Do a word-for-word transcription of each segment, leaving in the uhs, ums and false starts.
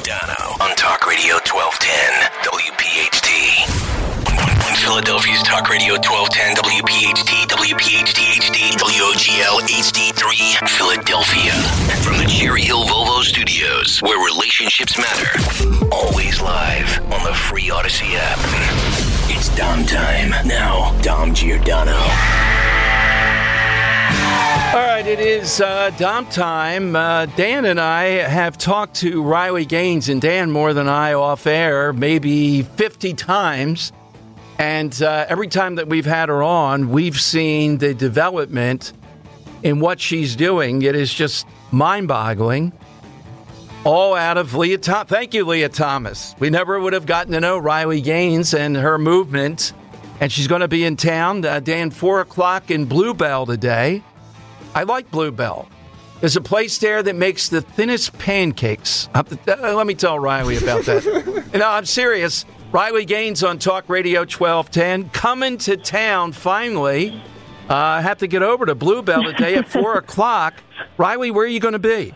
Giordano on Talk Radio twelve ten W P H T. Philadelphia's Talk Radio twelve ten W P H T, W P H T H D, W O G L H D three, Philadelphia. From the Cherry Hill Volvo Studios, where relationships matter. Always live on the free Odyssey app. It's Dom time. Now, Dom Giordano. All right, it is uh, Dom time. Uh, Dan and I have talked to Riley Gaines, and Dan more than I off air, maybe fifty times. And uh, every time that we've had her on, we've seen the development in what she's doing. It is just mind-boggling. All out of Leah Thomas. Thank you, Leah Thomas. We never would have gotten to know Riley Gaines and her movement. And she's going to be in town, uh, Dan, four o'clock in Bluebell today. I like Bluebell. There's a place there that makes the thinnest pancakes. Uh, let me tell Riley about that. No, I'm serious. Riley Gaines on Talk Radio twelve ten, coming to town finally. Uh, I have to get over to Bluebell today at four o'clock. Riley, where are you going to be?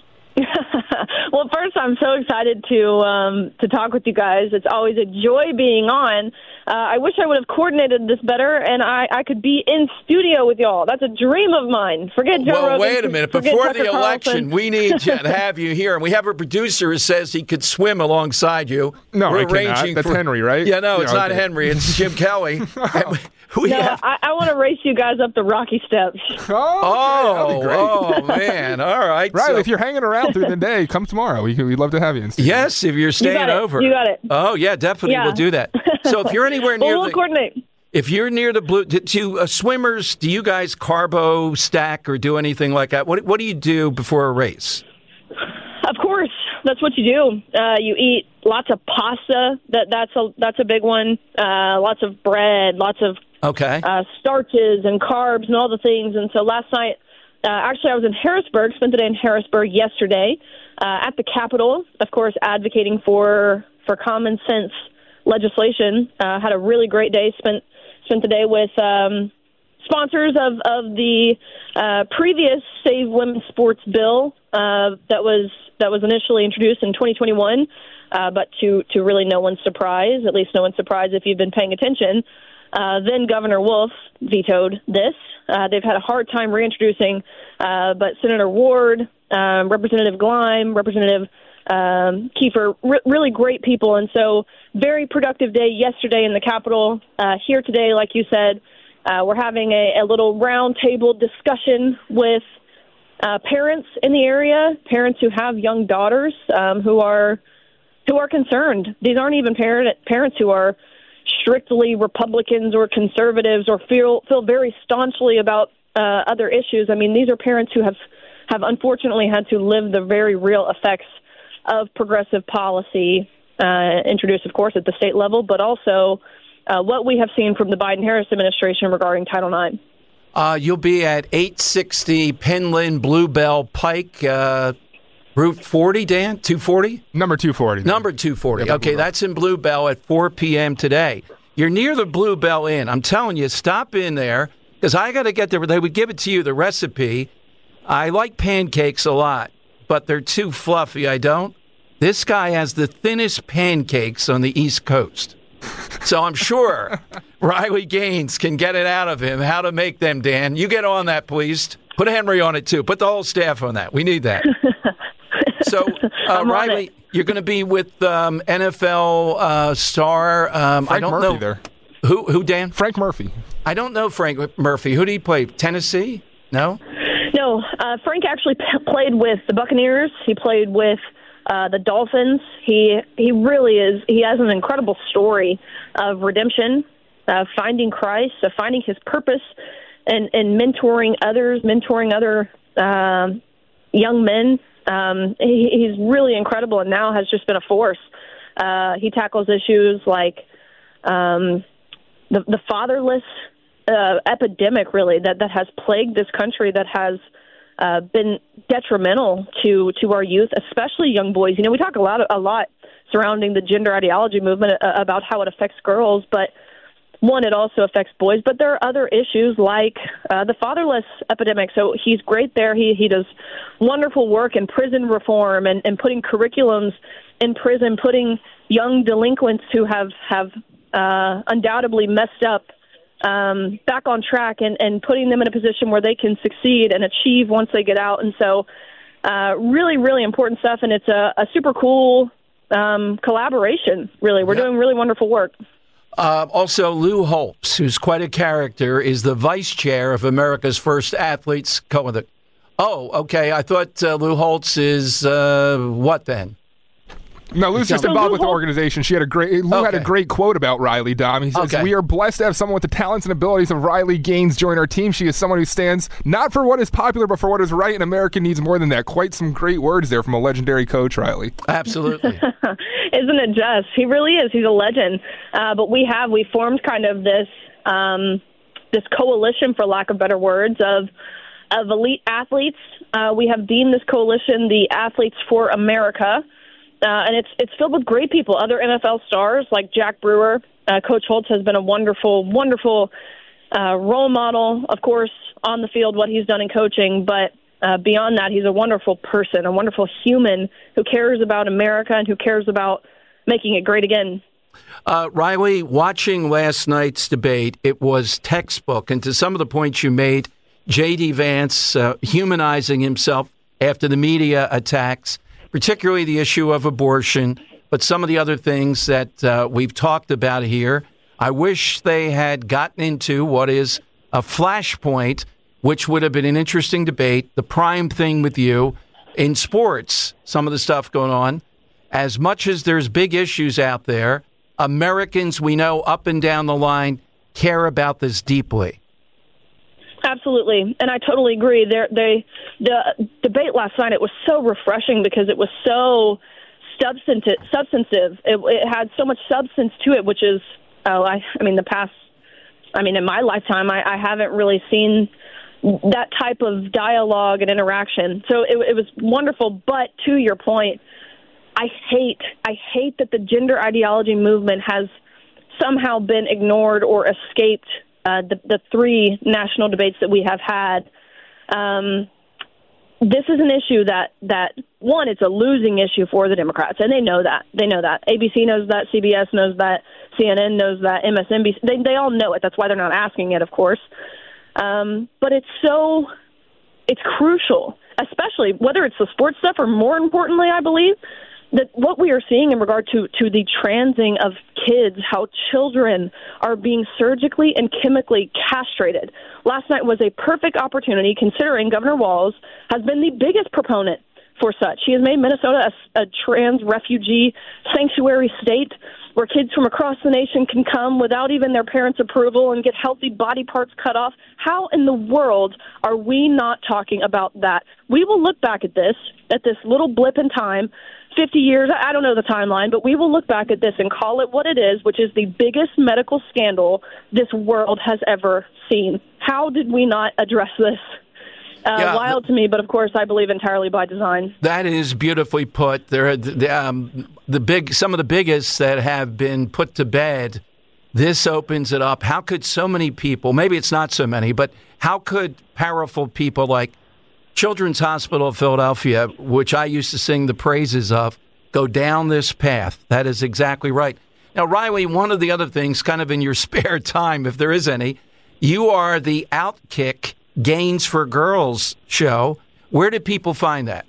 Well, first, I'm so excited to um, to talk with you guys. It's always a joy being on. Uh, I wish I would have coordinated this better, and I, I could be in studio with y'all. That's a dream of mine. Forget Joe Well, Rogan, wait a minute. Before the election, Carlson. We need to have you here. And we have a producer who says he could swim alongside you. No, We're I cannot. That's for, Henry, right? Yeah, no, it's yeah, not okay. Henry. It's Jim Kelly. we no, have... I, I want to race you guys up the rocky steps. Oh, okay. oh, oh, man. All right. Riley, so... if you're hanging around through the day, come tomorrow. We can, we'd love to have you in studio. Yes, if you're staying you got over. It. You got it. Oh, yeah, definitely. Yeah. We'll do that. So if you're anywhere near well, we'll the... coordinate. If you're near the blue, do, do uh, swimmers, do you guys carbo stack or do anything like that? What What do you do before a race? Of course, that's what you do. Uh, you eat lots of pasta. That that's a that's a big one. Uh, lots of bread, lots of okay uh, starches and carbs and all the things. And so last night, uh, actually, I was in Harrisburg. Spent the day in Harrisburg yesterday uh, at the Capitol. Of course, advocating for for common sense legislation. Uh, had a really great day. Spent Spent the day with um, sponsors of, of the uh, previous Save Women's Sports bill uh, that was that was initially introduced in twenty twenty-one, uh, but to, to really no one's surprise, at least no one's surprise if you've been paying attention, uh, then Governor Wolf vetoed this. Uh, they've had a hard time reintroducing, uh, but Senator Ward, um, Representative Gleim, Representative Um, Kiefer, re- really great people. And so very productive day yesterday in the Capitol. Uh, here today, like you said, uh, we're having a, a little round table discussion with uh, parents in the area, parents who have young daughters um, who are who are concerned. These aren't even parent, parents who are strictly Republicans or conservatives or feel feel very staunchly about uh, other issues. I mean, these are parents who have, have unfortunately had to live the very real effects of progressive policy uh, introduced, of course, at the state level, but also uh, what we have seen from the Biden-Harris administration regarding Title nine. Uh, you'll be at eight sixty Penland Bluebell Pike, uh, Route forty, Dan? two forty? Number two forty. Number two forty. Yeah, okay, Bluebell. That's in Bluebell at four p.m. today. You're near the Bluebell Inn. I'm telling you, stop in there, because I got to get there. They would give it to you, the recipe. I like pancakes a lot, but they're too fluffy. I don't. This guy has the thinnest pancakes on the East Coast. So I'm sure Riley Gaines can get it out of him how to make them, Dan. You get on that, please. Put Henry on it, too. Put the whole staff on that. We need that. So, uh, Riley, you're going to be with um, N F L uh, star. Um, Frank I don't Murphy know. there. Who, who, Dan? Frank Murphy. I don't know Frank Murphy. Who did he play? Tennessee? No? No. Uh, Frank actually p- played with the Buccaneers. He played with Uh, the Dolphins. He he really is. He has an incredible story of redemption, uh, finding Christ, of finding his purpose, and, and mentoring others, mentoring other um, young men. Um, he, he's really incredible, and now has just been a force. Uh, he tackles issues like um, the the fatherless uh, epidemic, really that that has plagued this country. That has Uh, been detrimental to, to our youth, especially young boys. You know, we talk a lot a lot surrounding the gender ideology movement uh, about how it affects girls, but one, it also affects boys, but there are other issues like uh, the fatherless epidemic. So he's great there. He he does wonderful work in prison reform and, and putting curriculums in prison, putting young delinquents who have, have uh, undoubtedly messed up um, back on track and, and putting them in a position where they can succeed and achieve once they get out. And so uh, really, really important stuff, and it's a, a super cool um, collaboration, really. We're yeah. doing really wonderful work. Uh, also, Lou Holtz, who's quite a character, is the vice chair of America's First Athletes Coalition. Oh, okay. I thought uh, Lou Holtz is uh, what then? No, Lou's just involved with the organization. She had a great. Lou okay. had a great quote about Riley, Dom. He says, okay. "We are blessed to have someone with the talents and abilities of Riley Gaines join our team. She is someone who stands not for what is popular, but for what is right, and America needs more than that." Quite some great words there from a legendary coach, Riley. Absolutely. Isn't it just? He really is. He's a legend. Uh, but we have, we formed kind of this um, this coalition, for lack of better words, of of elite athletes. Uh, we have deemed this coalition the Athletes for America. Uh, and it's it's filled with great people, other N F L stars like Jack Brewer. Uh, Coach Holtz has been a wonderful, wonderful uh, role model, of course, on the field, what he's done in coaching. But uh, beyond that, he's a wonderful person, a wonderful human who cares about America and who cares about making it great again. Uh, Riley, watching last night's debate, it was textbook. And to some of the points you made, J D. Vance uh, humanizing himself after the media attacks, particularly the issue of abortion, but some of the other things that uh, we've talked about here. I wish they had gotten into what is a flashpoint, which would have been an interesting debate, the prime thing with you in sports, some of the stuff going on. As much as there's big issues out there, Americans, we know up and down the line, care about this deeply. Absolutely, and I totally agree. There, they, the debate last night, it was so refreshing because it was so substantive. Substantive. It, it had so much substance to it, which is, oh, I, I mean, the past. I mean, in my lifetime, I, I haven't really seen that type of dialogue and interaction. So it, it was wonderful. But to your point, I hate, I hate that the gender ideology movement has somehow been ignored or escaped Uh, the, the three national debates that we have had. Um, this is an issue that, that, one, it's a losing issue for the Democrats, and they know that. They know that. A B C knows that. C B S knows that. C N N knows that. M S N B C. They, they all know it. That's why they're not asking it, of course. Um, but it's so – it's crucial, especially whether it's the sports stuff or, more importantly, I believe, that what we are seeing in regard to, to the transing of kids, how children are being surgically and chemically castrated. Last night was a perfect opportunity, considering Governor Walz has been the biggest proponent for such. He has made Minnesota a, a trans refugee sanctuary state where kids from across the nation can come without even their parents' approval and get healthy body parts cut off. How in the world are we not talking about that? We will look back at this, at this little blip in time, fifty years, I don't know the timeline, but we will look back at this and call it what it is, which is the biggest medical scandal this world has ever seen. How did we not address this? Uh, yeah, wild to me, but of course I believe entirely by design. That is beautifully put. There are the, um, the big, some of the biggest that have been put to bed. This opens it up. How could so many people, maybe it's not so many, but how could powerful people like Children's Hospital of Philadelphia, which I used to sing the praises of, go down this path? That is exactly right. Now, Riley, one of the other things, kind of in your spare time, if there is any, you are the Outkick Gains for Girls show. Where do people find that?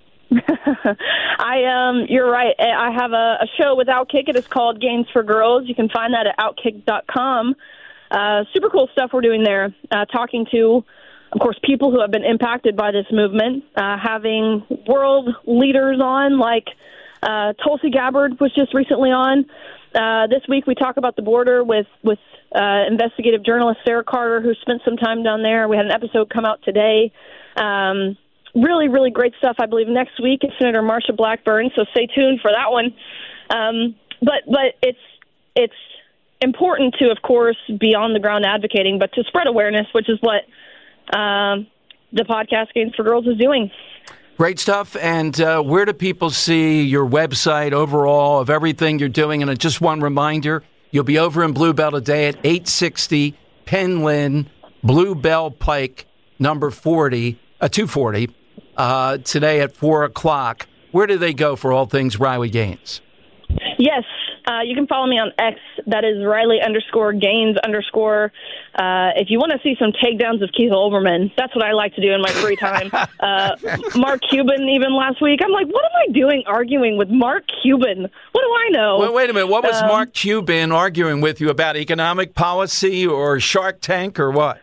I um, you're right. I have a, a show with Outkick. It is called Gains for Girls. You can find that at outkick dot com. Uh, super cool stuff we're doing there. Uh, talking to, of course, people who have been impacted by this movement, uh, having world leaders on, like uh, Tulsi Gabbard was just recently on. Uh, this week we talk about the border with, with uh, investigative journalist Sarah Carter, who spent some time down there. We had an episode come out today. Um, really, really great stuff. I believe next week is Senator Marsha Blackburn, so stay tuned for that one. Um, but but it's it's important to, of course, be on the ground advocating, but to spread awareness, which is what um, the podcast Gains for Girls is doing. Great stuff. And uh, where do people see your website overall of everything you're doing? And just one reminder, You'll be over in Bluebell today at eight sixty Penn Lynn, Bluebell Pike, number forty, uh, two forty, uh, today at four o'clock. Where do they go for all things Riley Gaines? Yes, uh, you can follow me on X. That is Riley underscore Gaines underscore. Uh, if you want to see some takedowns of Keith Olbermann, that's what I like to do in my free time. uh, Mark Cuban, even last week, I'm like, what am I doing arguing with Mark Cuban? What do I know? Well, wait a minute. What was um, Mark Cuban arguing with you about, economic policy or Shark Tank or what?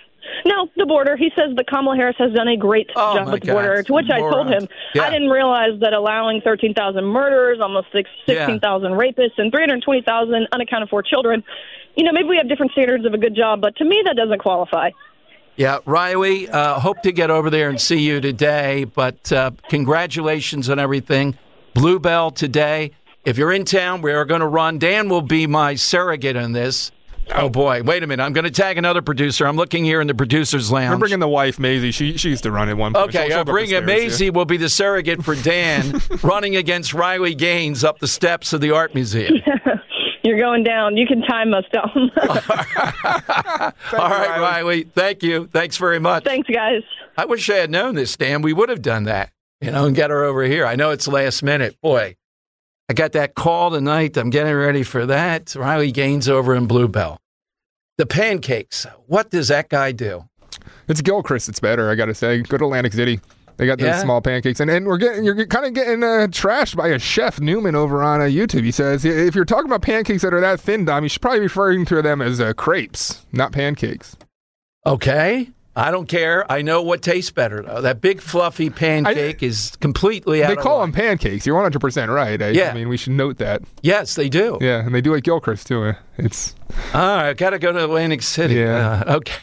No, the border. He says that Kamala Harris has done a great oh job with the God. border, to which Moron. I told him yeah. I didn't realize that allowing thirteen thousand murders, almost sixteen thousand yeah. rapists, and three hundred twenty thousand unaccounted for children, you know, maybe we have different standards of a good job, but to me that doesn't qualify. Yeah, Riley, uh, hope to get over there and see you today, but uh, congratulations on everything. Bluebell today. If you're in town, we are going to run. Dan will be my surrogate in this. Oh, boy. Wait a minute. I'm going to tag another producer. I'm looking here in the producer's lounge. We're bringing the wife, Maisie. She she used to run at one point. Okay, I'll bring it. Maisie here. Will be the surrogate for Dan running against Riley Gaines up the steps of the Art Museum. You're going down. You can time us down. All right, Riley. Riley. Thank you. Thanks very much. Thanks, guys. I wish I had known this, Dan. We would have done that, you know, and get her over here. I know it's last minute. Boy, I got that call tonight. I'm getting ready for that. Riley Gaines over in Bluebell. The pancakes. What does that guy do? It's Gilchrist. It's better, I got to say. Go to Atlantic City. They got those yeah. small pancakes. And, and we're getting, you're kind of getting uh, trashed by a chef, Newman, over on uh, YouTube. He says, if you're talking about pancakes that are that thin, Dom, you should probably be referring to them as uh, crepes, not pancakes. Okay. I don't care. I know what tastes better, though. That big, fluffy pancake I, is completely out They of call line. them pancakes. You're one hundred percent right. I, yeah. I mean, we should note that. Yes, they do. Yeah, and they do at Gilchrist, too. It's. All right, got to go to Atlantic City. Yeah. Uh, okay.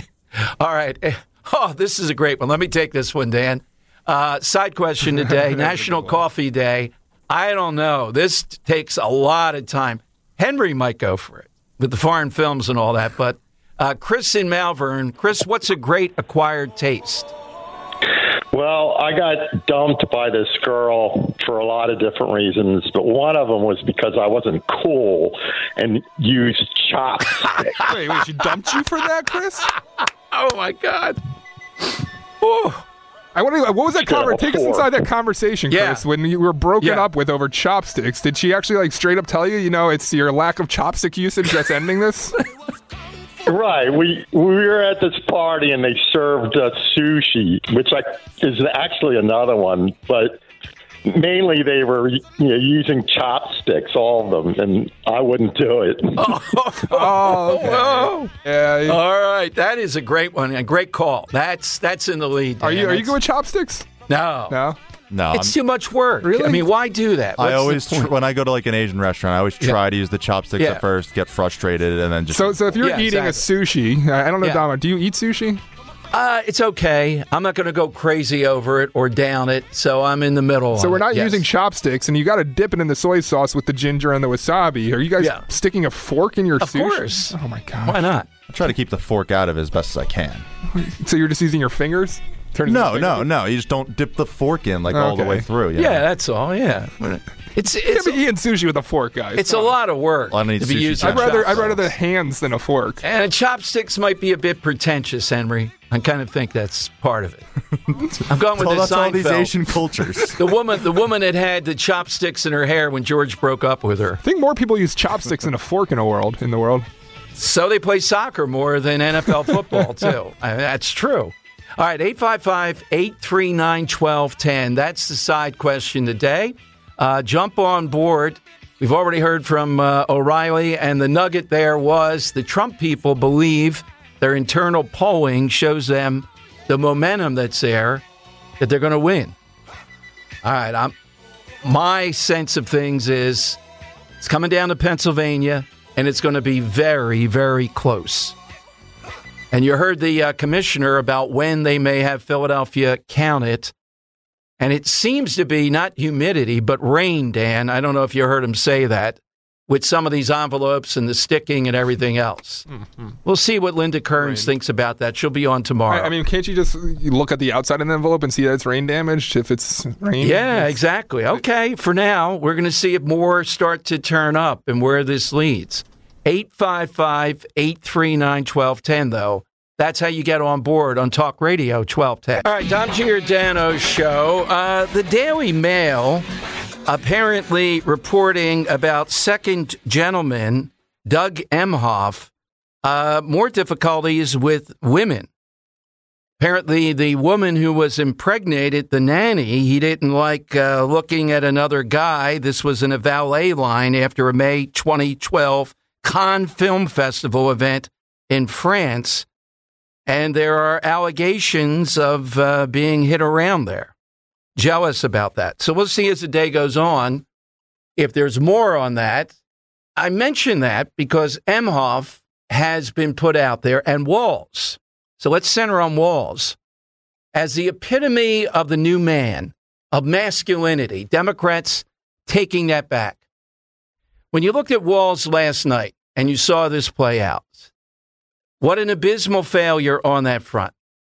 All right. Oh, this is a great one. Let me take this one, Dan. Uh, side question today, National Coffee Day. I don't know. This takes a lot of time. Henry might go for it with the foreign films and all that, but uh, Chris in Malvern. Chris, what's a great acquired taste? Well, I got dumped by this girl for a lot of different reasons, but one of them was because I wasn't cool and used chopsticks. wait, wait, she dumped you for that, Chris? Oh, my God. Oh. I wonder, what was that conversation? Take us inside that conversation, Chris, yeah. when you were broken yeah. up with over chopsticks. Did she actually like straight up tell you, you know, it's your lack of chopstick usage that's ending this? Right. We we were at this party and they served uh, sushi, which I, is actually another one, but mainly they were you know, using chopsticks, all of them, and I wouldn't do it. Oh, oh okay. oh. Yeah, yeah. All right. That is a great one. A great call. That's that's in the lead. Dan. Are you are that's... you good with chopsticks? No. No? No. It's I'm... too much work. Really? I mean, why do that? What's I always, tr- when I go to like an Asian restaurant, I always try yeah. to use the chopsticks yeah. at first, get frustrated, and then just... So, so if you're yeah, eating exactly. a sushi, I don't know, yeah. Dama, do you eat sushi? Uh, it's okay. I'm not going to go crazy over it or down it, so I'm in the middle. So we're not yes. using chopsticks, and you got to dip it in the soy sauce with the ginger and the wasabi. Are you guys yeah. sticking a fork in your of sushi? Of course. Oh, my God. Why not? I try to keep the fork out of it as best as I can. So you're just using your fingers? Turn no, no, no. You just don't dip the fork in like okay. all the way through. You yeah, know? that's all. Yeah. It's it's you can't be eating sushi with a fork, guys. It's Come a on. lot of work well, I need to be using. I'd rather I'd rather the hands than a fork. And chopsticks might be a bit pretentious, Henry. I kind of think that's part of it. I'm going with well, the that's Seinfeld. all these Asian cultures. the woman, the woman that had the chopsticks in her hair when George broke up with her. I think more people use chopsticks than a fork in a world in the world. So they play soccer more than N F L football too. I mean, that's true. All right, eight five five, eight three nine, one two one zero. That's the side question today. Uh, jump on board. We've already heard from uh, O'Reilly, and the nugget there was the Trump people believe their internal polling shows them the momentum that's there, that they're going to win. All right, I'm, my sense of things is it's coming down to Pennsylvania, and it's going to be very, very close. And you heard the uh, commissioner about when they may have Philadelphia count it. And it seems to be not humidity, but rain, Dan. I don't know if you heard him say that. with some of these envelopes and the sticking and everything else. Mm-hmm. We'll see what Linda Kearns right. thinks about that. She'll be on tomorrow. I mean, can't you just look at the outside of the envelope and see that it's rain damaged if it's rain? Yeah, exactly. Okay, for now, we're going to see if more start to turn up and where this leads. eight five five, eight three nine, one two one zero, though. That's how you get on board on Talk Radio twelve ten. All right, Dom Giordano's show. Uh, the Daily Mail apparently reporting about second gentleman Doug Emhoff, uh, more difficulties with women. Apparently, the woman who was impregnated, the nanny, he didn't like uh, looking at another guy. This was in a valet line after a May twenty twelve Cannes Film Festival event in France. And there are allegations of uh, being hit around there. Jealous about that. So we'll see as the day goes on if there's more on that. I mention that because Emhoff has been put out there, and Walz. So let's center on Walz as the epitome of the new man, of masculinity. Democrats taking that back. When you looked at Walz last night and you saw this play out, what an abysmal failure on that front.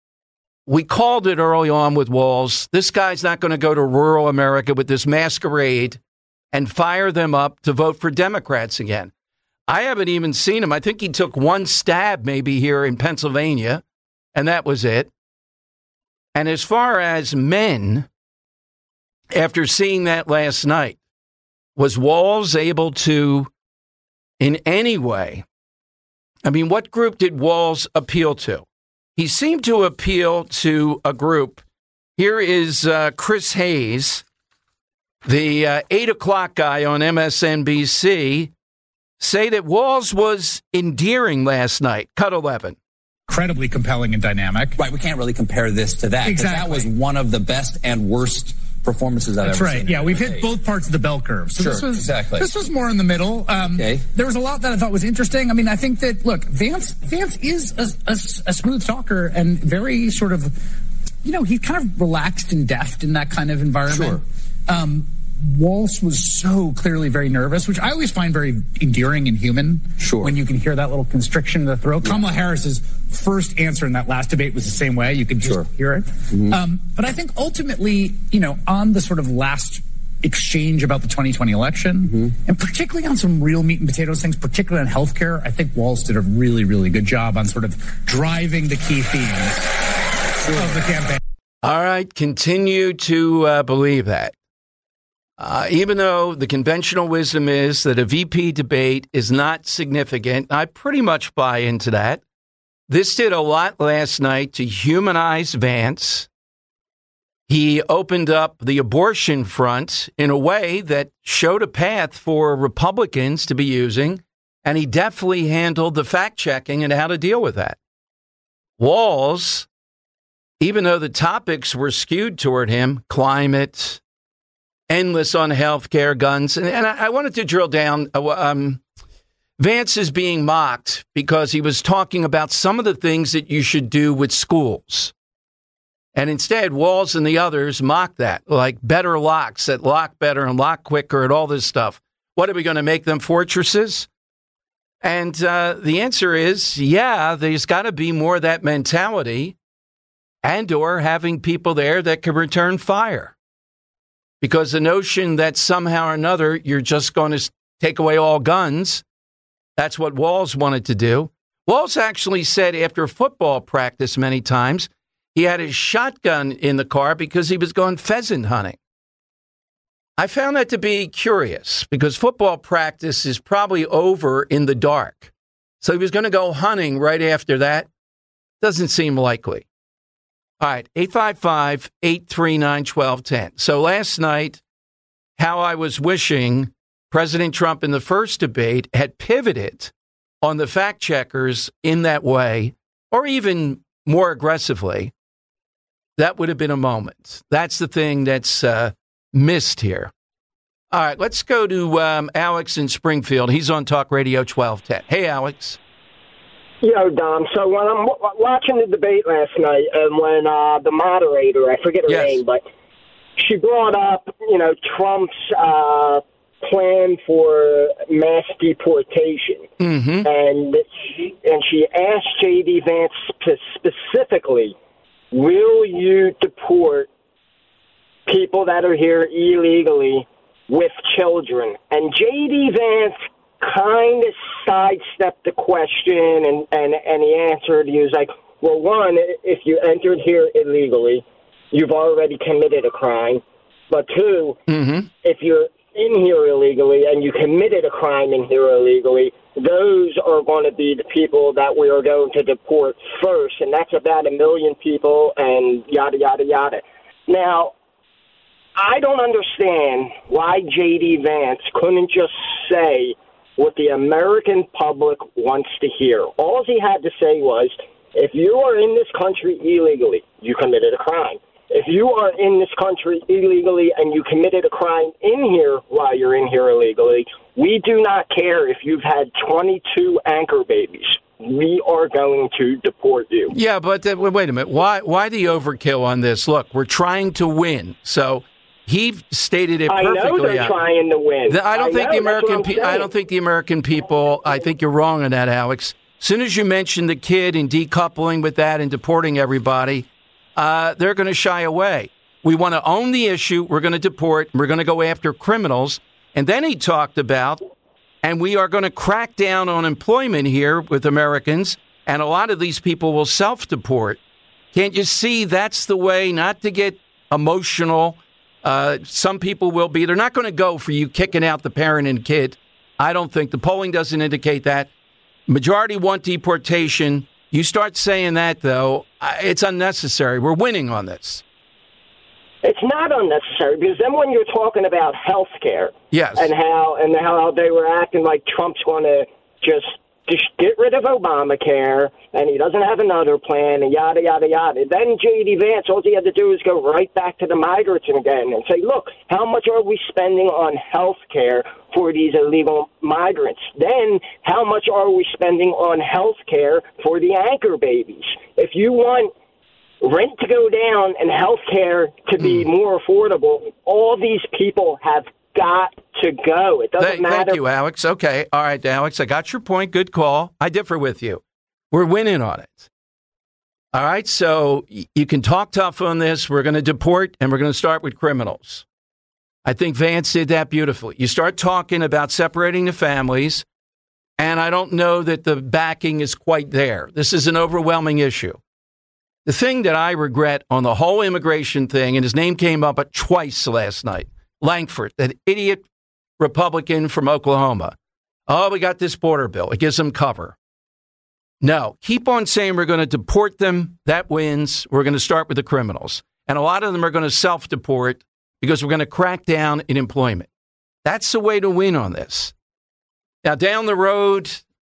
We called it early on with Walz. This guy's not going to go to rural America with this masquerade and fire them up to vote for Democrats again. I haven't even seen him. I think he took one stab maybe here in Pennsylvania, and that was it. And as far as men, after seeing that last night, was Walz able to, in any way, I mean, what group did Walz appeal to? He seemed to appeal to a group. Here is uh, Chris Hayes, the uh, eight o'clock guy on M S N B C, say that Walz was endearing last night. Cut eleven. Incredibly compelling and dynamic. Right, we can't really compare this to that. Exactly. That was one of the best and worst performances I've That's ever right. seen. Yeah, we've hit both parts of the bell curve. So sure, this was, exactly. This was more in the middle. Um, okay. There was a lot that I thought was interesting. I mean, I think that, look, Vance Vance is a, a, a smooth talker and very sort of, you know, he's kind of relaxed and deft in that kind of environment. Sure. Um, Walz was so clearly very nervous, which I always find very endearing and human. Sure. When you can hear that little constriction in the throat. Yeah. Kamala Harris's first answer in that last debate was the same way. You could just sure. hear it. Mm-hmm. Um, but I think ultimately, you know, on the sort of last exchange about the twenty twenty election, mm-hmm. and particularly on some real meat and potatoes things, particularly on healthcare, I think Walz did a really, really good job on sort of driving the key themes sure. of the campaign. All right, continue to uh, believe that. Uh, even though the conventional wisdom is that a V P debate is not significant, I pretty much buy into that. This did a lot last night to humanize Vance. He opened up the abortion front in a way that showed a path for Republicans to be using, and he definitely handled the fact-checking and how to deal with that. Walz, even though the topics were skewed toward him, climate, endless on health care, guns. And, and I, I wanted to drill down. Uh, um, Vance is being mocked because he was talking about some of the things that you should do with schools. And instead, Walz and the others mock that, like better locks that lock better and lock quicker and all this stuff. What, are we going to make them fortresses? And uh, the answer is, yeah, there's got to be more of that mentality and or having people there that can return fire. Because the notion that somehow or another you're just going to take away all guns, that's what Walz wanted to do. Walz actually said after football practice many times, he had his shotgun in the car because he was going pheasant hunting. I found that to be curious because football practice is probably over in the dark. So he was going to go hunting right after that. Doesn't seem likely. All right, eight five five, eight three nine, one two one zero. So last night, how I was wishing President Trump in the first debate had pivoted on the fact checkers in that way, or even more aggressively. That would have been a moment. That's the thing that's uh, missed here. All right, let's go to um, Alex in Springfield. He's on Talk Radio twelve ten. Hey, Alex. Yo, Dom. So when I'm w- watching the debate last night, and when uh, the moderator, I forget her yes. name, but she brought up, you know, Trump's uh, plan for mass deportation, mm-hmm. and and she asked J D. Vance specifically, will you deport people that are here illegally with children? And J D. Vance kind of sidestepped the question, and, and, and he answered, he was like, well, one, if you entered here illegally, you've already committed a crime. But two, mm-hmm. if you're in here illegally and you committed a crime in here illegally, those are going to be the people that we are going to deport first, and that's about a million people, and yada, yada, yada. Now, I don't understand why J D. Vance couldn't just say what the American public wants to hear. All he had to say was, if you are in this country illegally, you committed a crime. If you are in this country illegally and you committed a crime in here while you're in here illegally, we do not care if you've had twenty-two anchor babies. We are going to deport you. Yeah, but uh, wait a minute. Why why the overkill on this? Look, we're trying to win. So he stated it perfectly. I know they're trying to win. I don't I think know, the American pe- I don't think the American people, I think you're wrong on that, Alex. As soon as you mention the kid and decoupling with that and deporting everybody, uh, they're going to shy away. We want to own the issue. We're going to deport. We're going to go after criminals. And then he talked about, and we are going to crack down on employment here with Americans, and a lot of these people will self-deport. Can't you see that's the way not to get emotional? Uh, some people will be. They're not going to go for you kicking out the parent and kid. I don't think. The polling doesn't indicate that. Majority want deportation. You start saying that, though, it's unnecessary. We're winning on this. It's not unnecessary, because then when you're talking about health care, yes, and how and how they were acting like Trump's going to just just get rid of Obamacare, and he doesn't have another plan, and yada, yada, yada. Then J D. Vance, all he had to do is go right back to the migrants again and say, look, how much are we spending on health care for these illegal migrants? Then how much are we spending on health care for the anchor babies? If you want rent to go down and health care to be mm. more affordable, all these people have got to go. It doesn't Th- matter. Thank you, Alex. Okay. All right, Alex, I got your point. Good call. I differ with you. We're winning on it. All right, so y- you can talk tough on this. We're going to deport, and we're going to start with criminals. I think Vance did that beautifully. You start talking about separating the families, and I don't know that the backing is quite there. This is an overwhelming issue. The thing that I regret on the whole immigration thing, and his name came up twice last night, Langford, that idiot Republican from Oklahoma. Oh, we got this border bill. It gives them cover. No, keep on saying we're going to deport them. That wins. We're going to start with the criminals. And a lot of them are going to self-deport because we're going to crack down in employment. That's the way to win on this. Now, down the road,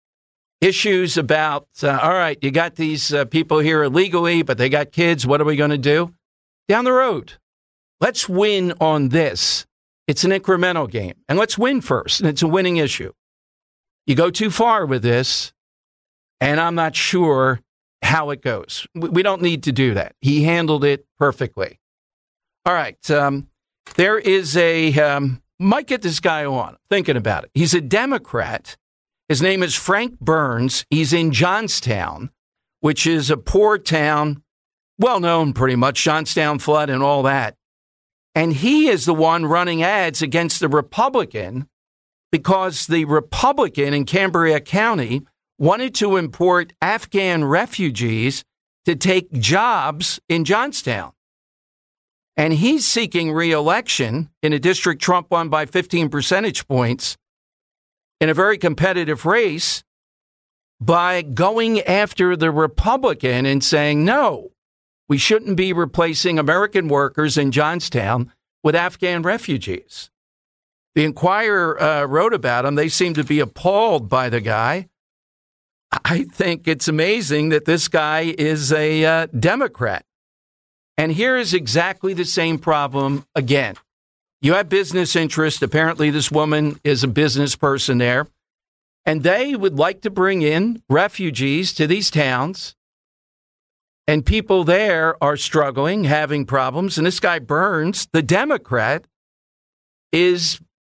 issues about, uh, all right, you got these uh, people here illegally, but they got kids. What are we going to do? Down the road. Let's win on this. It's an incremental game. And let's win first. And it's a winning issue. You go too far with this, and I'm not sure how it goes. We don't need to do that. He handled it perfectly. All right. Um, there is a, um, might get this guy on, thinking about it. He's a Democrat. His name is Frank Burns. He's in Johnstown, which is a poor town, well known pretty much, Johnstown flood and all that. And he is the one running ads against the Republican because the Republican in Cambria County wanted to import Afghan refugees to take jobs in Johnstown. And he's seeking re-election in a district Trump won by fifteen percentage points in a very competitive race by going after the Republican and saying, no, we shouldn't be replacing American workers in Johnstown with Afghan refugees. The Inquirer uh, wrote about him. They seem to be appalled by the guy. I think it's amazing that this guy is a uh, Democrat. And here is exactly the same problem again. You have business interest. Apparently, this woman is a business person there. And they would like to bring in refugees to these towns. And people there are struggling, having problems. And this guy Burns, the Democrat, is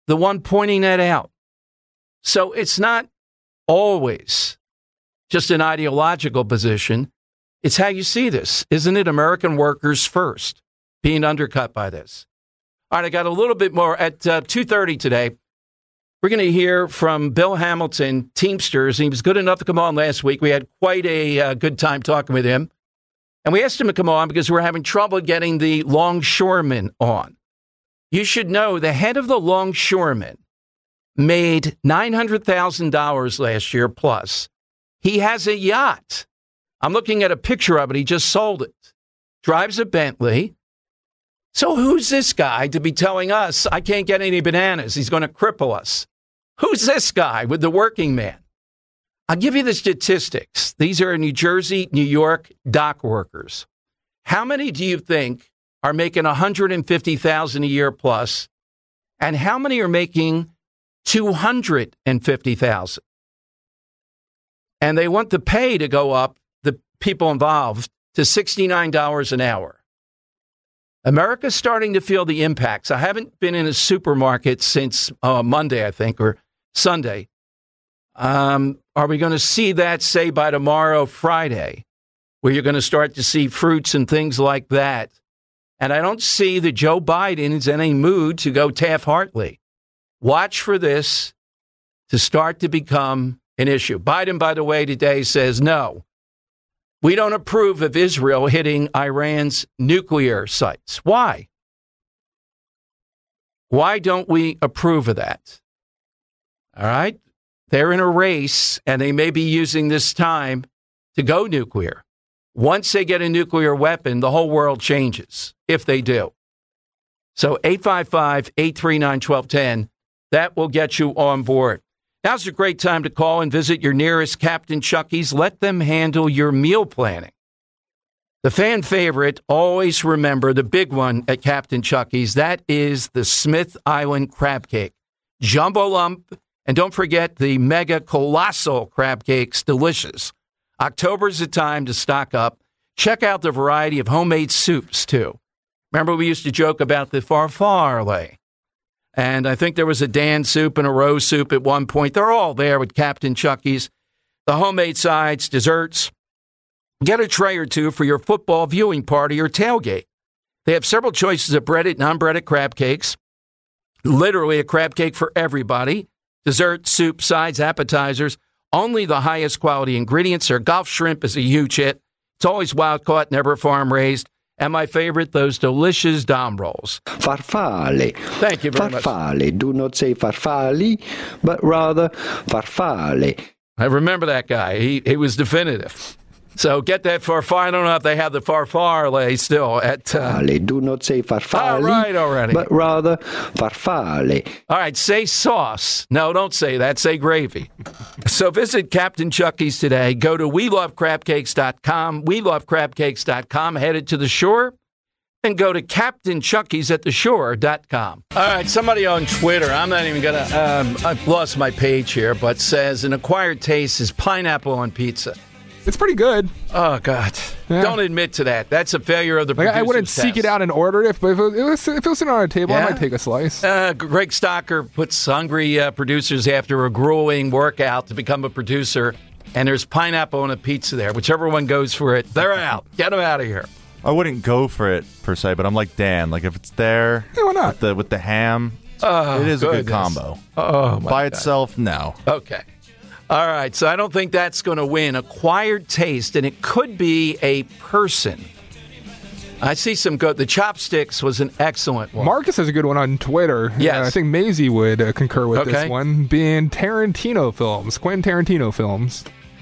the one pointing that out. So it's not always just an ideological position. It's how you see this. Isn't it American workers first being undercut by this? All right, I got a little bit more. At uh, two thirty today, we're going to hear from Bill Hamilton, Teamsters. He was good enough to come on last week. We had quite a uh, good time talking with him. And we asked him to come on because we're having trouble getting the longshoremen on. You should know the head of the longshoremen made nine hundred thousand dollars last year plus. He has a yacht. I'm looking at a picture of it. He just sold it. Drives a Bentley. So who's this guy to be telling us I can't get any bananas? He's going to cripple us. Who's this guy with the working man? I'll give you the statistics. These are New Jersey, New York dock workers. How many do you think are making one hundred fifty thousand dollars a year plus? And how many are making two hundred fifty thousand dollars? And they want the pay to go up, the people involved, to sixty-nine dollars an hour. America's starting to feel the impacts. I haven't been in a supermarket since uh, Monday, I think, or Sunday. Um, are we going to see that, say, by tomorrow, Friday, where you're going to start to see fruits and things like that? And I don't see that Joe Biden is in a mood to go Taft-Hartley. Watch for this to start to become an issue. Biden, by the way, today says, no, we don't approve of Israel hitting Iran's nuclear sites. Why? Why don't we approve of that? All right. They're in a race, and they may be using this time to go nuclear. Once they get a nuclear weapon, the whole world changes, if they do. So eight five five, eight three nine, one two one zero, that will get you on board. Now's a great time to call and visit your nearest Captain Chucky's. Let them handle your meal planning. The fan favorite, always remember the big one at Captain Chucky's. That is the Smith Island crab cake. Jumbo lump. And don't forget the mega colossal crab cakes, delicious. October's the time to stock up. Check out the variety of homemade soups, too. Remember, we used to joke about the farfalle. And I think there was a Dan soup and a Rose soup at one point. They're all there with Captain Chucky's. The homemade sides, desserts. Get a tray or two for your football viewing party or tailgate. They have several choices of breaded, non-breaded crab cakes. Literally a crab cake for everybody. Dessert, soup, sides, appetizers, only the highest quality ingredients. Their Gulf shrimp is a huge hit. It's always wild caught, never farm raised. And my favorite, those delicious Dom rolls. Farfalle. Thank you very farfalle. much. Do not say farfalli, but rather farfalle. I remember that guy. He he was definitive. So get that farfalle. I don't know if they have the farfalle still at... Uh, Do not say farfalle, all right already. but rather farfalle. All right, say sauce. No, don't say that. Say gravy. So visit Captain Chucky's today. Go to we love crab cakes dot com, we love crab cakes dot com, headed to the shore, and go to Captain Chucky's at the shore dot com. All right, somebody on Twitter, I'm not even going to... Um, I've lost my page here, but says an acquired taste is pineapple on pizza. It's pretty good. Oh, God. Yeah. Don't admit to that. That's a failure of the like, I wouldn't test. seek it out and order it, but if it was, if it was sitting on a table, yeah. I might take a slice. Uh, Greg Stocker puts hungry uh, producers after a grueling workout to become a producer, and there's pineapple on a pizza there. Whichever one goes for it, they're out. Get them out of here. I wouldn't go for it, per se, but I'm like Dan. Like, if it's there yeah, why not? With, the, with the ham, oh, it is goodness. a good combo. Oh, my By God. itself, no. Okay. All right, so I don't think that's going to win. Acquired taste, and it could be a person. I see some good. The chopsticks was an excellent one. Marcus has a good one on Twitter. Yes. Uh, I think Maisie would uh, concur with okay. this one, being Tarantino films, Quentin Tarantino films.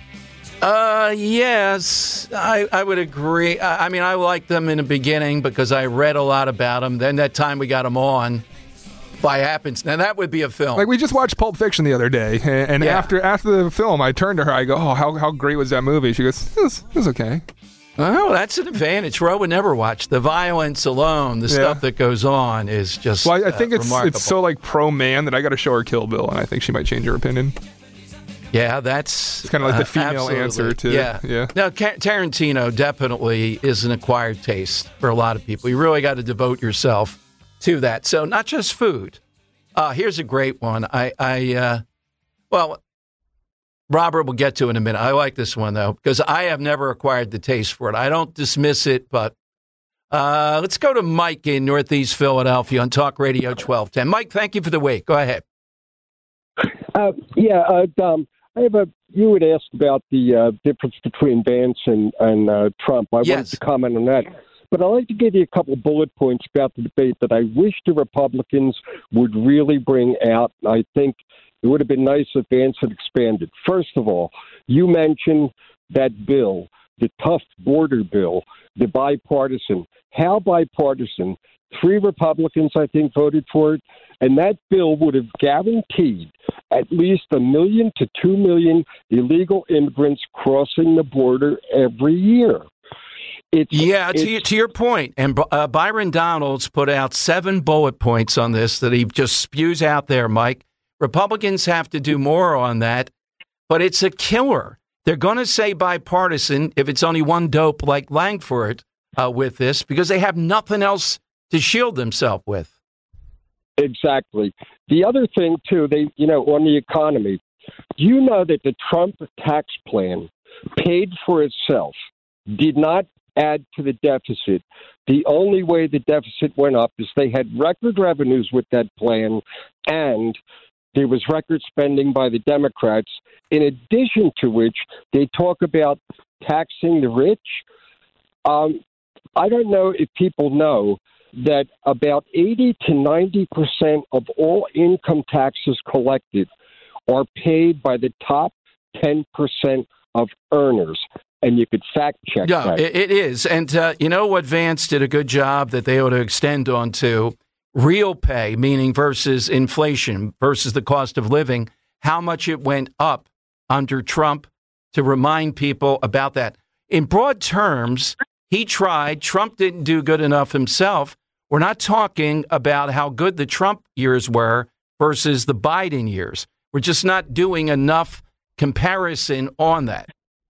Uh, yes, I, I would agree. I, I mean, I liked them in the beginning because I read a lot about them. Then that time we got them on. By happens. Now, that would be a film. Like, we just watched Pulp Fiction the other day, and, and yeah. after after the film, I turned to her, I go, oh, how how great was that movie? She goes, it was, it was okay. Oh, that's an advantage. Ro would never watch. The violence alone, the yeah. stuff that goes on is just Well, I, I think uh, it's remarkable. it's so, like, pro-man that I got to show her Kill Bill, and I think she might change her opinion. Yeah, that's... It's kind of like the female uh, answer to... Yeah. yeah. Now, Tarantino definitely is an acquired taste for a lot of people. You really got to devote yourself to that. So, not just food. Uh, here's a great one. I, I uh, well, Robert will get to in a minute. I like this one, though, because I have never acquired the taste for it. I don't dismiss it, but uh, let's go to Mike in Northeast Philadelphia on Talk Radio twelve ten. Mike, thank you for the wait. Go ahead. Uh, yeah, uh, Dom, I have a. You had asked about the uh, difference between Vance and, and uh, Trump. I yes. wanted to comment on that. But I'd like to give you a couple of bullet points about the debate that I wish the Republicans would really bring out. I think it would have been nice if Vance had expanded. First of all, you mentioned that bill, the tough border bill, the bipartisan. How bipartisan? Three Republicans, I think, voted for it. And that bill would have guaranteed at least a million to two million illegal immigrants crossing the border every year. It's, yeah, it's, to, your, to your point. And uh, Byron Donalds put out seven bullet points on this that he just spews out there, Mike. Republicans have to do more on that, but it's a killer. They're going to say bipartisan if it's only one dope like Langford uh, with this, because they have nothing else to shield themselves with. Exactly. The other thing, too, they, you know, on the economy, you know that the Trump tax plan paid for itself, did not add to the deficit. The only way the deficit went up is they had record revenues with that plan, and there was record spending by the Democrats, in addition to which they talk about taxing the rich. Um, I don't know if people know that about eighty to ninety percent of all income taxes collected are paid by the top ten percent of earners. And you could fact check yeah, that. It is. And uh, you know what Vance did a good job that they ought to extend on to? Real pay, meaning versus inflation, versus the cost of living, how much it went up under Trump, to remind people about that. In broad terms, he tried. Trump didn't do good enough himself. We're not talking about how good the Trump years were versus the Biden years. We're just not doing enough comparison on that.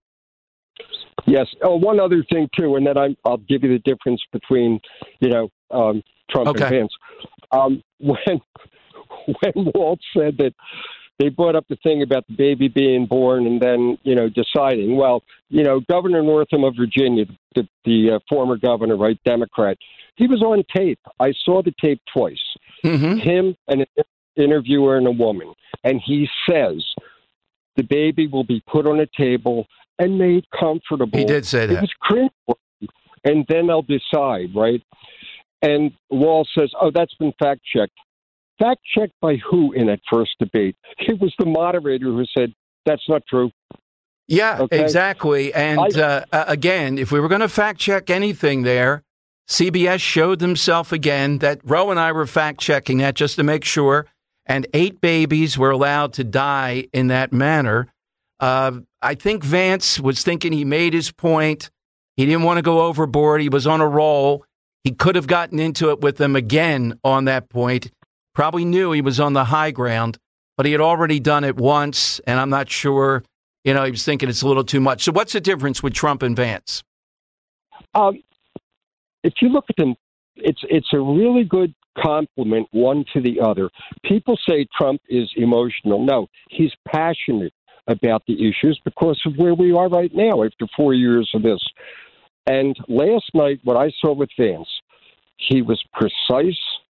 Yes. Oh, one other thing, too, and then I'm, I'll give you the difference between, you know, um, Trump okay. and Vance. Um, when, when Walt said that they brought up the thing about the baby being born and then, you know, deciding, well, you know, Governor Northam of Virginia, the, the uh, former governor, right, Democrat, he was on tape. I saw the tape twice. Mm-hmm. Him and an interviewer and a woman. And he says the baby will be put on a table and made comfortable. He did say that. It was cringe. And then they'll decide, right? And Wall says, oh, that's been fact-checked. Fact-checked by who in that first debate? It was the moderator who said, that's not true. Yeah, okay? Exactly. And I, uh, again, if we were going to fact-check anything there, C B S showed themselves again that Roe and I were fact-checking that just to make sure, and eight babies were allowed to die in that manner. Uh, I think Vance was thinking he made his point. He didn't want to go overboard. He was on a roll. He could have gotten into it with them again on that point. Probably knew he was on the high ground, but he had already done it once, and I'm not sure, you know, he was thinking it's a little too much. So what's the difference with Trump and Vance? Um, if you look at them, it's it's a really good compliment one to the other. People say Trump is emotional. No, he's passionate about the issues because of where we are right now after four years of this. And last night, what I saw with Vance, he was precise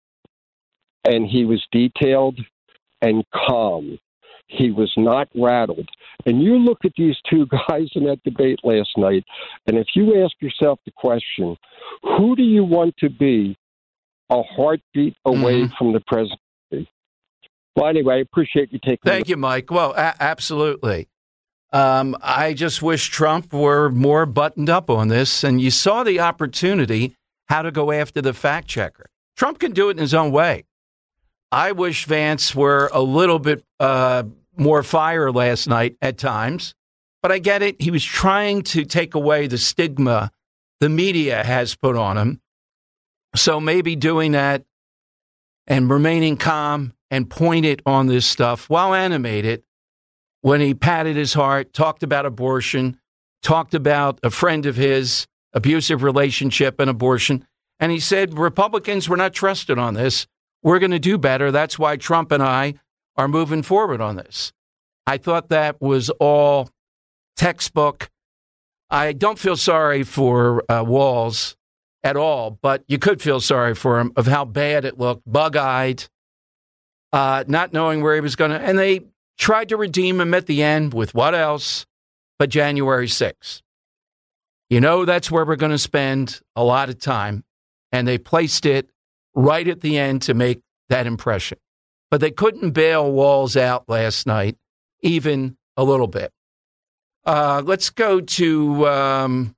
and he was detailed and calm. He was not rattled. And you look at these two guys in that debate last night, and if you ask yourself the question, who do you want to be a heartbeat away mm-hmm. from the presidency? Well, anyway, I appreciate you taking Thank the- you, Mike. Well, a- absolutely. Um, I just wish Trump were more buttoned up on this, and you saw the opportunity how to go after the fact checker. Trump can do it in his own way. I wish Vance were a little bit uh, more fire last night at times, but I get it. He was trying to take away the stigma the media has put on him. So maybe doing that and remaining calm and pointed on this stuff while animated, when he patted his heart, talked about abortion, talked about a friend of his, abusive relationship and abortion. And he said, Republicans were not trusted on this. we're going to do better. That's why Trump and I are moving forward on this. I thought that was all textbook. I don't feel sorry for uh, Walz at all, but you could feel sorry for him of how bad it looked, bug-eyed, uh, not knowing where he was going to. And they tried to redeem him at the end with what else but January sixth. You know, that's where we're going to spend a lot of time. And they placed it right at the end to make that impression. But they couldn't bail Walz out last night, even a little bit. Uh, let's go to um,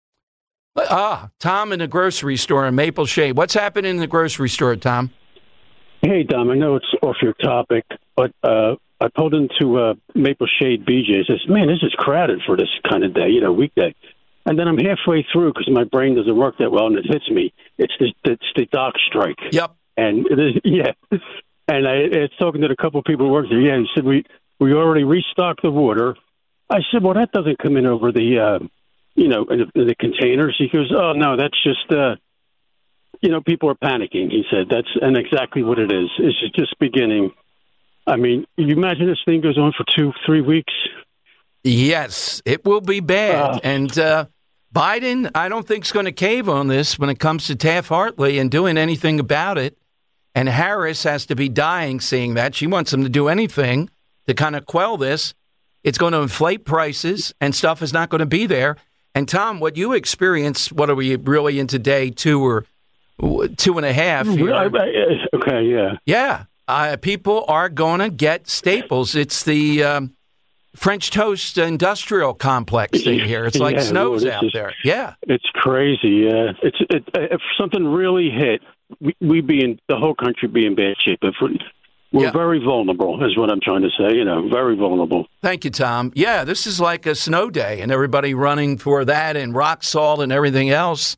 ah Tom in the grocery store in Maple Shade. What's happening in the grocery store, Tom? Hey, Dom, I know it's off your topic, but uh, I pulled into uh, Maple Shade B J's. I said, man, this is crowded for this kind of day, you know, weekday. And then I'm halfway through because my brain doesn't work that well, and it hits me. It's the, it's the dock strike. Yep. And it is, yeah. And I, I was talking to a couple of people who work there. Yeah, he said, we, we already restocked the water. I said, well, that doesn't come in over the, uh, you know, in the, in the containers. He goes, oh, no, that's just, uh, you know, people are panicking. He said, that's and exactly what it is. It's just beginning. I mean, you imagine this thing goes on for two, three weeks? Yes, it will be bad. Uh, and uh, Biden, I don't think, is going to cave on this when it comes to Taft-Hartley and doing anything about it. And Harris has to be dying seeing that. She wants him to do anything to kind of quell this. It's going to inflate prices, and stuff is not going to be there. And, Tom, what you experienced, what are we really into day two or two and a half? Here? I, I, okay, yeah. Yeah. Uh, people are going to get staples. It's the um, French toast industrial complex thing here. It's like yeah, snows well, out is, there. Yeah. It's crazy. Yeah. It's it, if something really hit, we, we be in, the whole country be in bad shape. If we, We're yeah. very vulnerable, is what I'm trying to say. You know, very vulnerable. Thank you, Tom. Yeah, this is like a snow day, and everybody running for that and rock salt and everything else.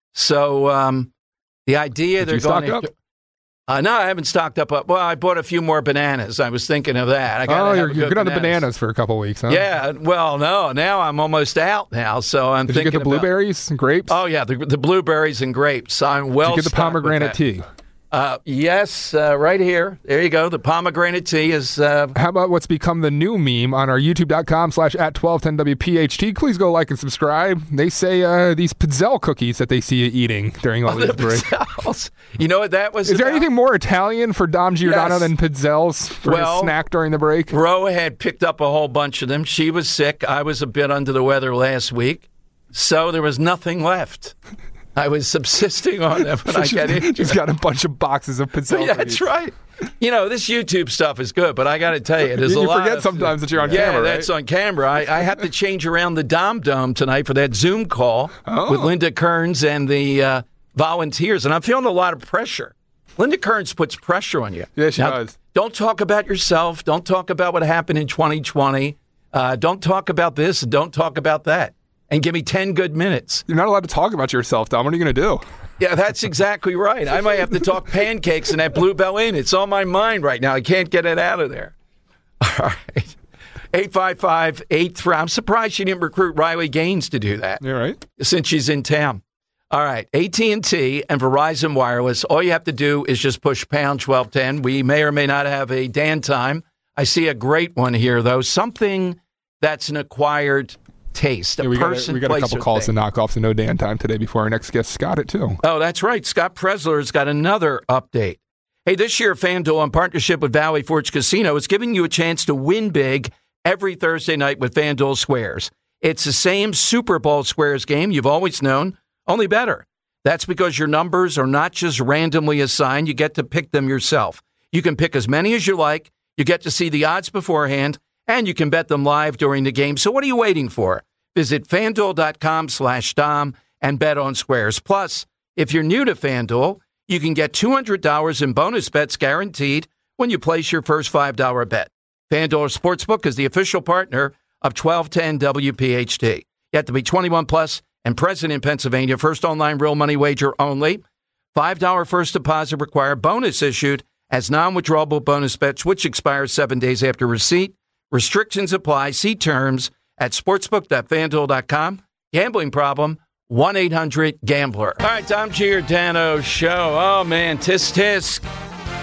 So um, the idea Did they're you going stock to. Up? Uh, no, I haven't stocked up. Well, I bought a few more bananas. I was thinking of that. I oh, you're, good, you're good on bananas. the bananas for a couple of weeks, huh? Yeah. Well, no. Now I'm almost out now, so I'm Did thinking you get the blueberries about, and grapes? Oh yeah, the, the blueberries and grapes. I'm well. Did you get the pomegranate tea? Uh, yes, uh, right here. There you go. The pomegranate tea is... Uh, How about what's become the new meme on our youtube.com slash at twelve ten W P H T? Please go like and subscribe. They say uh, these Pizzelle cookies that they see you eating during all oh, these breaks. Pizzelles. You know what that was Is about? there anything more Italian for Dom Giordano yes. than Pizzelles for well, a snack during the break? Ro had picked up a whole bunch of them. She was sick. I was a bit under the weather last week. So there was nothing left. I was subsisting on them when so I got in. She's got a bunch of boxes of Pizzelle. Yeah, that's right. You know, this YouTube stuff is good, but I got to tell you, there's you a lot forget of, sometimes that you're on yeah, camera, Yeah, that's right? on camera. I, I have to change around the Dom Dome tonight for that Zoom call oh. with Linda Kearns and the uh, volunteers, and I'm feeling a lot of pressure. Linda Kearns puts pressure on you. Yeah, she now, does. Don't talk about yourself. Don't talk about what happened in twenty twenty. Uh, don't talk about this. And don't talk about that. And give me ten good minutes. You're not allowed to talk about yourself, Dom. What are you going to do? Yeah, that's exactly right. I might have to talk pancakes in that Bluebell Inn. It's on my mind right now. I can't get it out of there. All right. eight five five, eight three I'm surprised she didn't recruit Riley Gaines to do that. You're right. Since she's in town. All right. A T and T and Verizon Wireless, all you have to do is just push pound twelve ten. We may or may not have a Dan time. I see a great one here, though. Something that's an acquired taste. A yeah, we person, got a, we got a couple calls thing. to knock off the no Dan time today before our next guest got it, too. Oh, that's right. Scott Presler's got another update. Hey, this year, FanDuel, in partnership with Valley Forge Casino, is giving you a chance to win big every Thursday night with FanDuel Squares. It's the same Super Bowl Squares game you've always known, only better. That's because your numbers are not just randomly assigned. You get to pick them yourself. You can pick as many as you like. You get to see the odds beforehand, and you can bet them live during the game. So what are you waiting for? Visit FanDuel.com slash Dom and bet on Squares. Plus, if you're new to FanDuel, you can get two hundred dollars in bonus bets guaranteed when you place your first five dollar bet. FanDuel Sportsbook is the official partner of twelve ten W P H T. You have to be twenty-one plus and present in Pennsylvania. First online real money wager only. five dollar first deposit required. Bonus issued as non-withdrawable bonus bets, which expires seven days after receipt. Restrictions apply. See terms at sportsbook dot fanduel dot com. Gambling problem, one eight hundred gambler. All right, Dom Giordano Show. Oh, man, tisk tisk.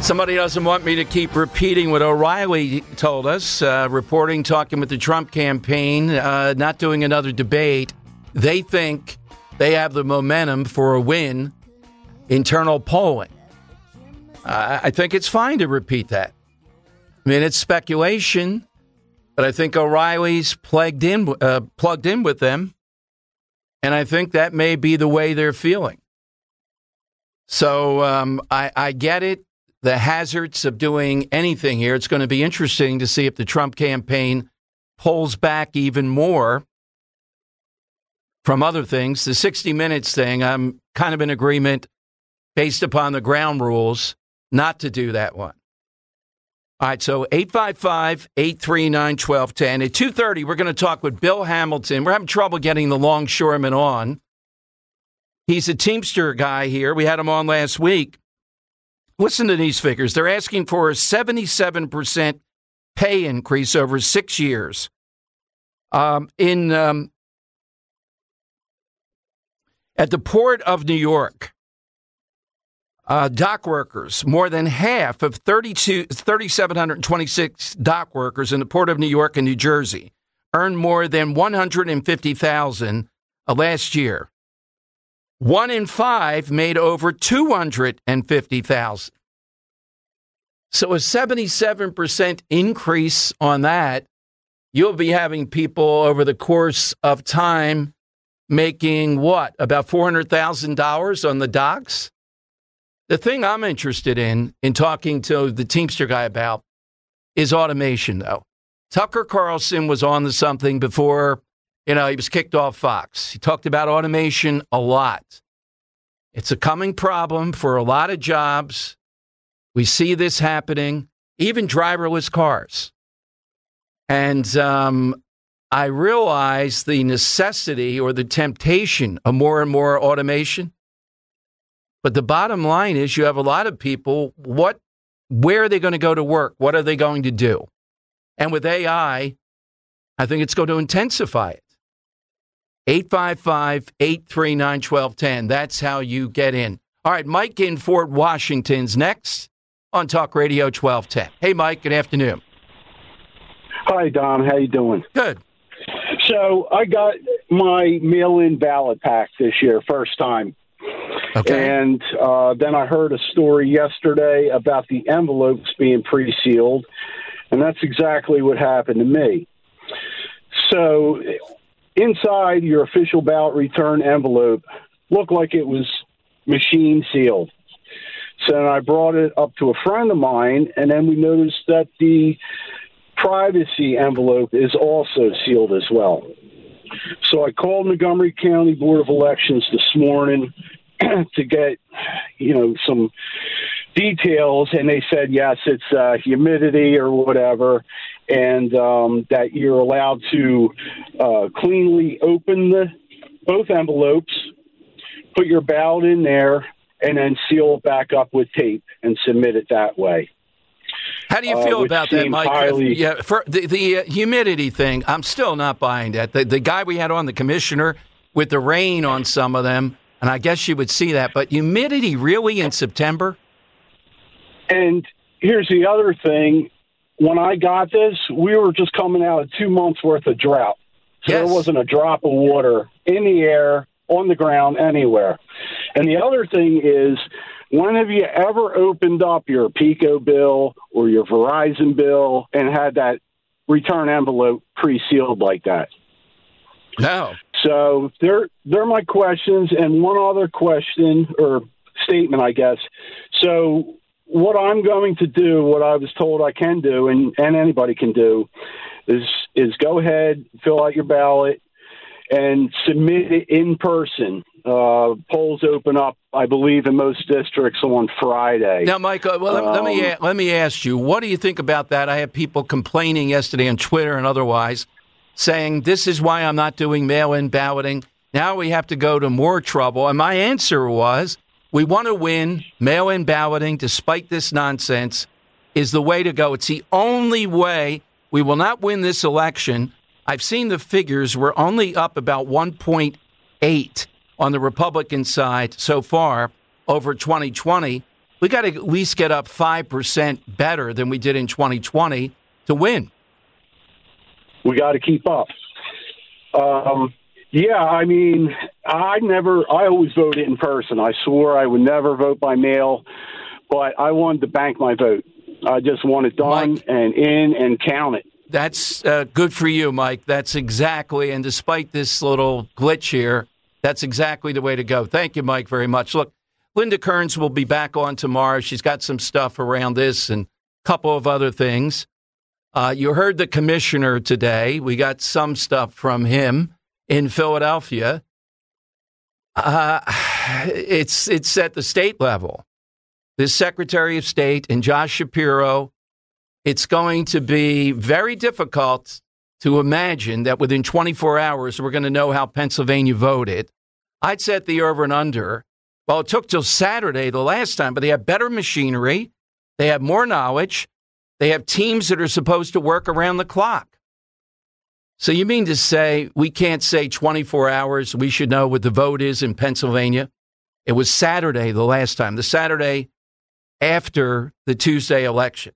Somebody doesn't want me to keep repeating what O'Reilly told us, uh, reporting, talking with the Trump campaign, uh, not doing another debate. They think they have the momentum for a win, internal polling. Uh, I think it's fine to repeat that. I mean, it's speculation, but I think O'Reilly's plugged in, uh, plugged in with them, and I think that may be the way they're feeling. So um, I, I get it. The hazards of doing anything here. It's going to be interesting to see if the Trump campaign pulls back even more from other things. The sixty minutes thing, I'm kind of in agreement based upon the ground rules not to do that one. All right, so eight five five, eight three nine, one two one zero. At two thirty, we're going to talk with Bill Hamilton. We're having trouble getting the longshoreman on. He's a Teamster guy here. We had him on last week. Listen to these figures. They're asking for a seventy-seven percent pay increase over six years. Um, in um, at the Port of New York, uh, dock workers, more than half of three thousand seven hundred twenty-six dock workers in the Port of New York and New Jersey earned more than one hundred fifty thousand dollars last year. One in five made over two hundred fifty thousand dollars. So a seventy-seven percent increase on that, you'll be having people over the course of time making what, about four hundred thousand dollars on the docks? The thing I'm interested in, in talking to the Teamster guy about, is automation, though. Tucker Carlson was on to something before, you know, he was kicked off Fox. He talked about automation a lot. It's a coming problem for a lot of jobs. We see this happening, even driverless cars. And um, I realize the necessity or the temptation of more and more automation. But the bottom line is you have a lot of people, what, where are they going to go to work? What are they going to do? And with A I, I think it's going to intensify it. eight five five, eight three nine, one two one zero. That's how you get in. All right, Mike in Fort Washington's next on Talk Radio twelve ten. Hey, Mike, good afternoon. Hi, Don. How you doing? Good. So I got my mail-in ballot pack this year, first time. Okay. And uh, then I heard a story yesterday about the envelopes being pre-sealed, and that's exactly what happened to me. So inside your official ballot return envelope looked like it was machine sealed. So then I brought it up to a friend of mine, and then we noticed that the privacy envelope is also sealed as well. So I called Montgomery County Board of Elections this morning to get, you know, some details, and they said, yes, it's uh, humidity or whatever, and um, that you're allowed to uh, cleanly open the both envelopes, put your ballot in there, and then seal it back up with tape and submit it that way. How do you feel uh, about that, Mike? Highly... Yeah, for the, the uh, humidity thing, I'm still not buying that. The, the guy we had on, the commissioner, with the rain on some of them, and I guess you would see that, but humidity really in September? And here's the other thing. When I got this, we were just coming out of two months' worth of drought. So yes. There wasn't a drop of water in the air, on the ground, anywhere. And the other thing is, when have you ever opened up your PECO bill or your Verizon bill and had that return envelope pre-sealed like that? No. So they're, they're my questions. And one other question or statement, I guess. So what I'm going to do, what I was told I can do, and, and anybody can do, is is go ahead, fill out your ballot, and submit it in person. Uh, polls open up, I believe, in most districts on Friday. Now, Mike, uh, well, let, um, let me let me ask you, what do you think about that? I have people complaining yesterday on Twitter and otherwise, saying this is why I'm not doing mail-in balloting. Now we have to go to more trouble. And my answer was, we want to win. Mail-in balloting, despite this nonsense, is the way to go. It's the only way. We will not win this election. I've seen the figures. We're only up about one point eight on the Republican side so far over twenty twenty. We got to at least get up five percent better than we did in twenty twenty to win. We got to keep up. Um, yeah, I mean, I never, I always voted in person. I swore I would never vote by mail, but I wanted to bank my vote. I just want it done Mike, and in and count it. That's uh, good for you, Mike. That's exactly, and despite this little glitch here, that's exactly the way to go. Thank you, Mike, very much. Look, Linda Kearns will be back on tomorrow. She's got some stuff around this and a couple of other things. Uh, you heard the commissioner today. We got some stuff from him in Philadelphia. Uh, it's it's at the state level. The Secretary of State and Josh Shapiro, it's going to be very difficult to imagine that within twenty-four hours we're going to know how Pennsylvania voted. I'd set the over and under. Well, it took till Saturday the last time, but they have better machinery. They have more knowledge. They have teams that are supposed to work around the clock. So you mean to say we can't say twenty-four hours, we should know what the vote is in Pennsylvania? It was Saturday the last time, the Saturday after the Tuesday election.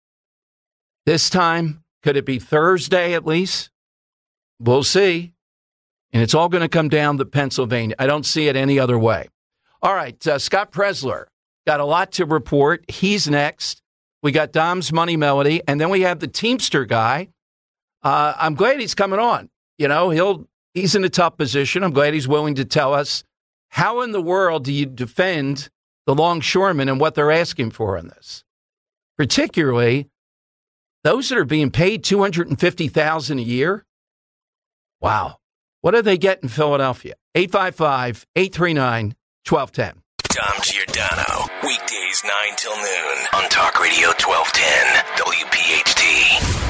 This time, could it be Thursday at least? We'll see. And it's all going to come down to Pennsylvania. I don't see it any other way. All right, uh, Scott Presler got a lot to report. He's next. We got Dom's Money Melody, and then we have the Teamster guy. Uh, I'm glad he's coming on. You know, he'll he's in a tough position. I'm glad he's willing to tell us how in the world do you defend the longshoremen and what they're asking for in this, particularly those that are being paid two hundred fifty thousand dollars a year. Wow. What do they get in Philadelphia? eight five five, eight three nine, one two one zero. Dom Giordano, weekdays nine till noon on Talk Radio twelve ten W P H T.